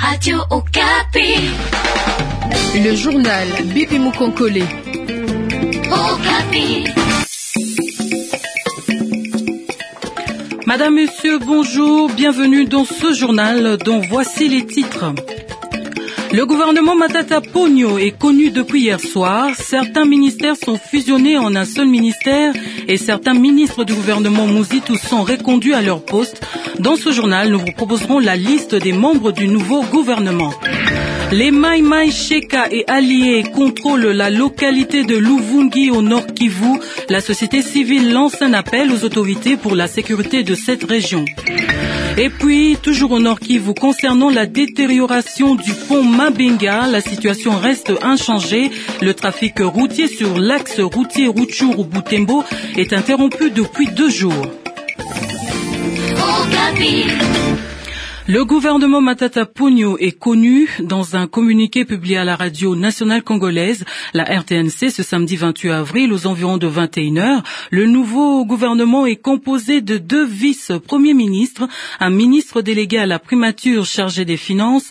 Radio Okapi. Le journal Bibi Mukonkole. Okapi. Madame, Monsieur, bonjour, bienvenue dans ce journal dont voici les titres. Le gouvernement Matata Ponyo est connu depuis hier soir. Certains ministères sont fusionnés en un seul ministère et certains ministres du gouvernement Muzitu sont reconduits à leur poste. Dans ce journal, nous vous proposerons la liste des membres du nouveau gouvernement. Les Mai Mai Sheka et alliés contrôlent la localité de Luvungi au Nord Kivu. La société civile lance un appel aux autorités pour la sécurité de cette région. Et puis, toujours au Nord Kivu, concernant la détérioration du pont Mabenga, la situation reste inchangée. Le trafic routier sur l'axe routier Rutshuru-Butembo est interrompu depuis 2 jours. Le gouvernement Matata Ponyo est connu. Dans un communiqué publié à la radio nationale congolaise, la RTNC, ce samedi 28 avril, aux environs de 21h, le nouveau gouvernement est composé de 2 vice-premiers ministres, un ministre délégué à la primature chargé des finances,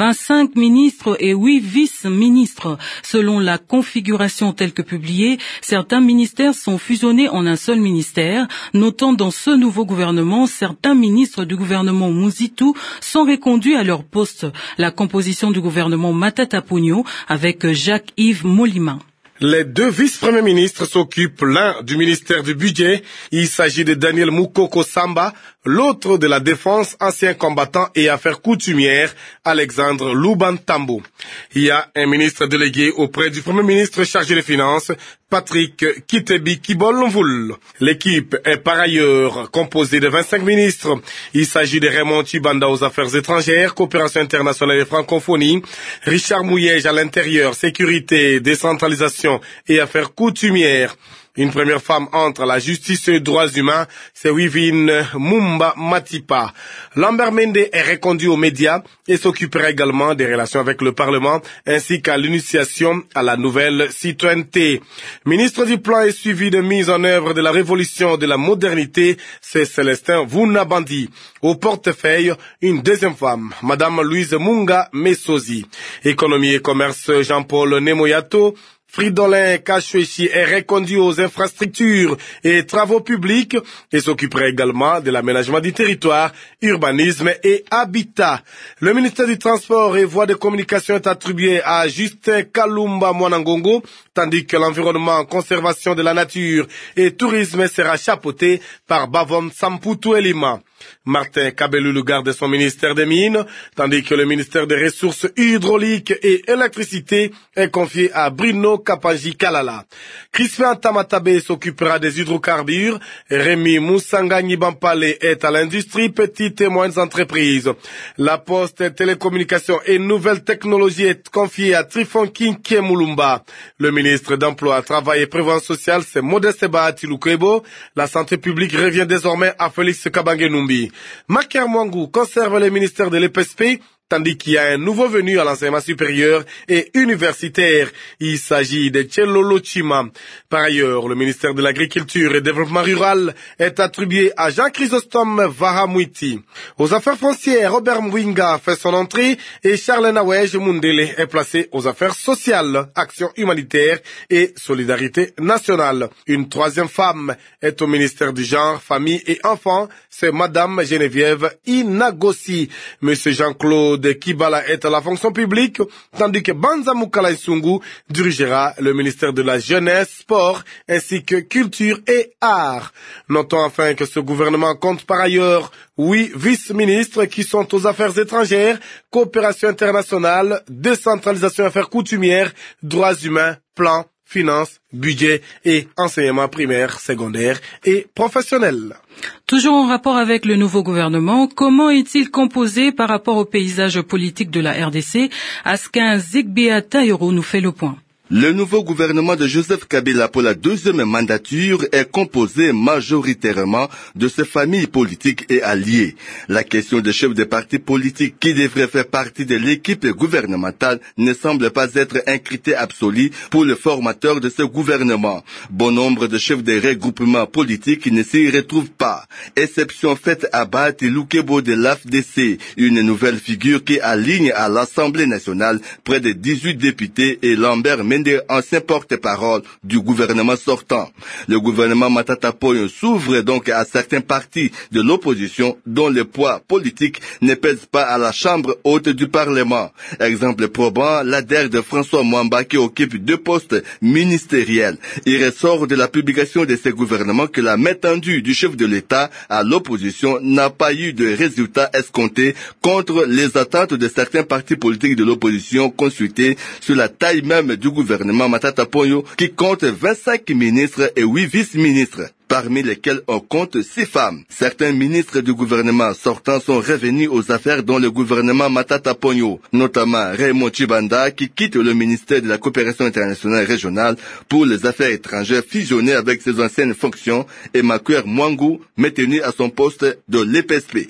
25 ministres et 8 vice-ministres. Selon la configuration telle que publiée, certains ministères sont fusionnés en un seul ministère. Notant dans ce nouveau gouvernement, certains ministres du gouvernement Muzitu sont reconduits à leur poste. La composition du gouvernement Matata Ponyo avec Jacques-Yves Molima. Les 2 vice-premiers ministres s'occupent l'un du ministère du budget, il s'agit de Daniel Mukoko Samba, l'autre de la défense, ancien combattant et affaires coutumières, Alexandre Lubantambo. Il y a un ministre délégué auprès du premier ministre chargé des finances, Patrick Kitebi Kibolonvoul. L'équipe est par ailleurs composée de 25 ministres. Il s'agit de Raymond Chibanda aux affaires étrangères, coopération internationale et francophonie, Richard Mouyège à l'intérieur, sécurité, décentralisation et affaires coutumières. Une première femme entre la justice et les droits humains, c'est Wivine Mumba Matipa. Lambert Mende est reconduit aux médias et s'occupera également des relations avec le Parlement ainsi qu'à l'initiation à la nouvelle citoyenneté. Ministre du plan et suivi de mise en œuvre de la révolution de la modernité, c'est Célestin Vunabandi. Au portefeuille, une deuxième femme, Madame Louise Munga Messozi. Économie et commerce, Jean-Paul Nemoyato. Fridolin Kachouechi est reconduit aux infrastructures et travaux publics et s'occuperait également de l'aménagement du territoire, urbanisme et habitat. Le ministère du Transport et Voies de communication est attribué à Justin Kalumba Mwanangongo, tandis que l'environnement, conservation de la nature et tourisme sera chapeauté par Bavom Samputu Elima. Martin Kabelu le garde son ministère des Mines, tandis que le ministère des Ressources hydrauliques et électricité est confié à Bruno Kapanji Kalala. Crispin Tamatabe s'occupera des hydrocarbures, Rémi Moussangani Bampale est à l'industrie, petites et moyennes entreprises. La poste, télécommunications et nouvelles technologies est confiée à Trifon Kinke Moulumba. Le ministre d'Emploi, Travail et Prévoyance sociale, c'est Modeste Bahati Lukwebo. La santé publique revient désormais à Félix Kabange-Numbi. Maker Mwangou conserve le ministère de l'EPSP, tandis qu'il y a un nouveau venu à l'enseignement supérieur et universitaire. Il s'agit de Tchelolo Chima. Par ailleurs, le ministère de l'Agriculture et Développement Rural est attribué à Jean-Chrysostome Vahamwiti. Aux affaires foncières, Robert Mwinga fait son entrée et Charles Nawej Mundele est placé aux affaires sociales, action humanitaire et solidarité nationale. Une troisième femme est au ministère du Genre, Famille et Enfants, c'est Madame Geneviève Inagossi. Monsieur Jean-Claude de Kibala est à la fonction publique, tandis que Banza Mukala Isungu dirigera le ministère de la Jeunesse, Sport, ainsi que Culture et Arts. Notons enfin que ce gouvernement compte par ailleurs 8 vice-ministres qui sont aux affaires étrangères, coopération internationale, décentralisation affaires coutumières, droits humains, plan, finances, budget et enseignement primaire, secondaire et professionnel. Toujours en rapport avec le nouveau gouvernement, comment est-il composé par rapport au paysage politique de la RDC? Askin Zigbea Taïro nous fait le point. Le nouveau gouvernement de Joseph Kabila pour la deuxième mandature est composé majoritairement de ses familles politiques et alliées. La question des chefs de partis politiques qui devraient faire partie de l'équipe gouvernementale ne semble pas être un critère absolu pour le formateur de ce gouvernement. Bon nombre de chefs de regroupements politiques ne s'y retrouvent pas. Exception faite à Bahati Lukebo de l'AFDC, une nouvelle figure qui aligne à l'Assemblée nationale près de 18 députés et Lambert Mende, ancien porte-parole du gouvernement sortant. Le gouvernement Matata Ponyo s'ouvre donc à certains partis de l'opposition dont le poids politique ne pèse pas à la chambre haute du Parlement. Exemple probant, l'adhère de François Mwamba qui occupe 2 postes ministériels. Il ressort de la publication de ce gouvernement que la main tendue du chef de l'État à l'opposition n'a pas eu de résultats escomptés contre les attentes de certains partis politiques de l'opposition consultés sur la taille même du gouvernement Matata Ponyo qui compte 25 ministres et 8 vice-ministres, parmi lesquels on compte 6 femmes. Certains ministres du gouvernement sortant sont revenus aux affaires dans le gouvernement Matata Ponyo, notamment Raymond Chibanda qui quitte le ministère de la coopération internationale régionale pour les affaires étrangères fusionné avec ses anciennes fonctions et Makuer Mwangu maintenu à son poste de l'EPSP.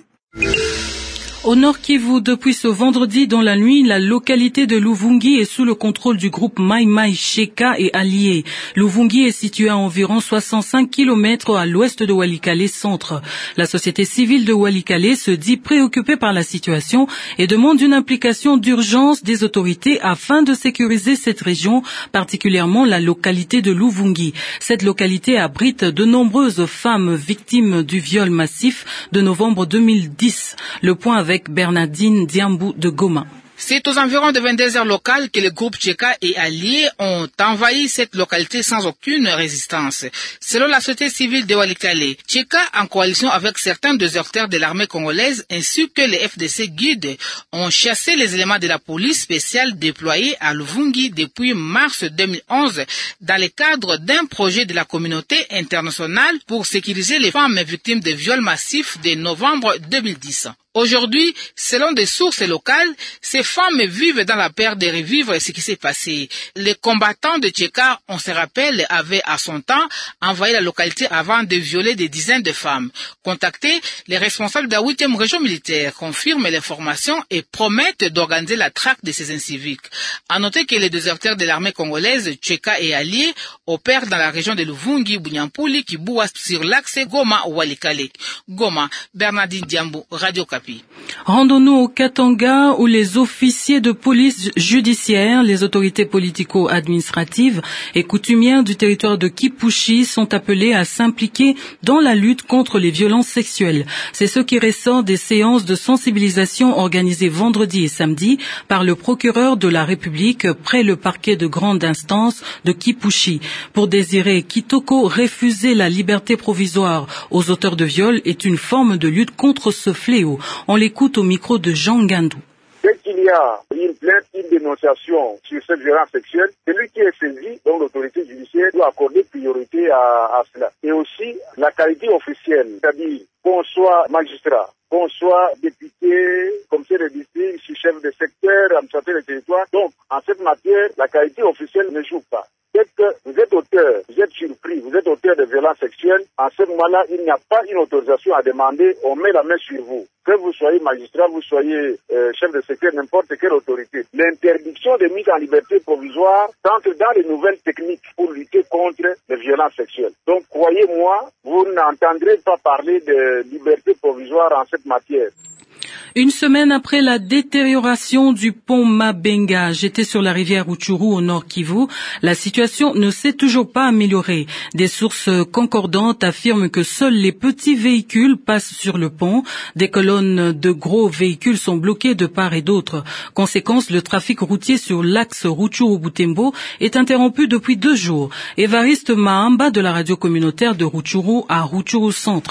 Au Nord Kivu, depuis ce vendredi dans la nuit, la localité de Luvungi est sous le contrôle du groupe Mai Mai Sheka et alliés. Luvungi est situé à environ 65 km à l'ouest de Walikale centre. La société civile de Walikale se dit préoccupée par la situation et demande une implication d'urgence des autorités afin de sécuriser cette région, particulièrement la localité de Luvungi. Cette localité abrite de nombreuses femmes victimes du viol massif de novembre 2010. Le point avec Bernardine Diambou de Goma. C'est aux environs de 22 heures locales que le groupe Tcheka et alliés ont envahi cette localité sans aucune résistance. Selon la société civile de Walikale, Tcheka, en coalition avec certains déserteurs de l'armée congolaise ainsi que les FDC guides, ont chassé les éléments de la police spéciale déployés à Luvungi depuis mars 2011 dans le cadre d'un projet de la communauté internationale pour sécuriser les femmes victimes de viols massifs de novembre 2010. Aujourd'hui, selon des sources locales, ces femmes vivent dans la peur de revivre ce qui s'est passé. Les combattants de Tcheka, on se rappelle, avaient à son temps envahi la localité avant de violer des dizaines de femmes. Contactés, les responsables de la 8e région militaire confirment l'information et promettent d'organiser la traque de ces inciviques. À noter que les déserteurs de l'armée congolaise, Tcheka et alliés, opèrent dans la région de Luvungi, Bunyampuli, Kiboua sur l'axe Goma-Walikale. Goma, Bernardine Diambou, Radio Kapi. Rendons-nous au Katanga où les officiers de police judiciaire, les autorités politico-administratives et coutumières du territoire de Kipushi sont appelés à s'impliquer dans la lutte contre les violences sexuelles. C'est ce qui ressort des séances de sensibilisation organisées vendredi et samedi par le procureur de la République près le parquet de grande instance de Kipushi. Pour Désiré Kitoko, refuser la liberté provisoire aux auteurs de viols est une forme de lutte contre ce fléau. On l'écoute au micro de Jean Gandou. Dès qu'il y a une plainte, une dénonciation sur cette violence sexuelle, celui qui est saisi, donc l'autorité judiciaire, doit accorder priorité à cela. Et aussi la qualité officielle, c'est-à-dire qu'on soit magistrat, qu'on soit député, commissaire de district, chef de secteur, administrateur de territoire. Donc, en cette matière, la qualité officielle ne joue pas. Dès que vous êtes auteur, vous êtes surpris, vous êtes auteur de violences sexuelles, en ce moment-là, il n'y a pas une autorisation à demander, on met la main sur vous. Que vous soyez magistrat, vous soyez chef de secteur, n'importe quelle autorité. L'interdiction de mise en liberté provisoire entre dans les nouvelles techniques pour lutter contre les violences sexuelles. Donc, croyez-moi, vous n'entendrez pas parler de liberté provisoire en cette matière. Une semaine après la détérioration du pont Mabenga, jeté sur la rivière Rutshuru au nord Kivu, la situation ne s'est toujours pas améliorée. Des sources concordantes affirment que seuls les petits véhicules passent sur le pont. Des colonnes de gros véhicules sont bloquées de part et d'autre. Conséquence, le trafic routier sur l'axe Rutshuru-Butembo est interrompu depuis 2 jours. Évariste Mahamba de la radio communautaire de Rutshuru à Rutshuru Centre.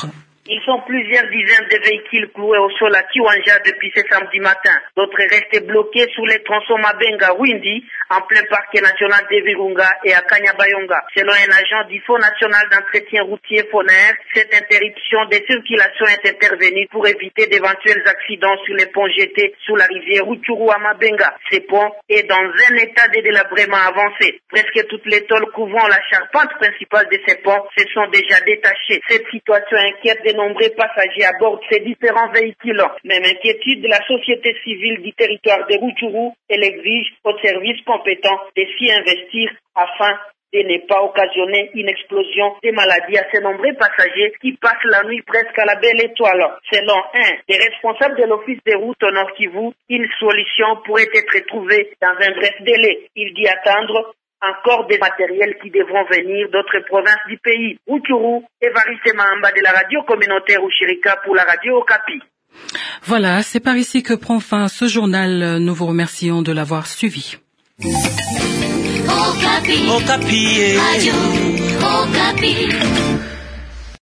Ils sont plusieurs dizaines de véhicules cloués au sol à Kiwanja depuis ce samedi matin. D'autres restent bloqués sous les tronçons Mabenga-Windi, en plein parc national de Virunga et à Kanyabayonga. Selon un agent du Fonds national d'entretien routier FONER, cette interruption de circulation est intervenue pour éviter d'éventuels accidents sur les ponts jetés sous la rivière Rutshuru à Mabenga. Ce pont est dans un état de délabrement avancé. Presque toutes les tôles couvrant la charpente principale de ces ponts se sont déjà détachées. Cette situation inquiète de nombreux passagers à bord de ces différents véhicules. Même inquiétude de la société civile du territoire de Rutshuru, elle exige aux services compétents de s'y investir afin de ne pas occasionner une explosion de maladies à ces nombreux passagers qui passent la nuit presque à la belle étoile. Selon un des responsables de l'office des routes au Nord Kivu, une solution pourrait être trouvée dans un bref délai. Il dit attendre encore des matériels qui devront venir d'autres provinces du pays. Rutshuru, Évariste Mahamba de la radio communautaire Ushirika pour la radio Okapi. Voilà, c'est par ici que prend fin ce journal. Nous vous remercions de l'avoir suivi. Okapi. Okapi. Radio Okapi.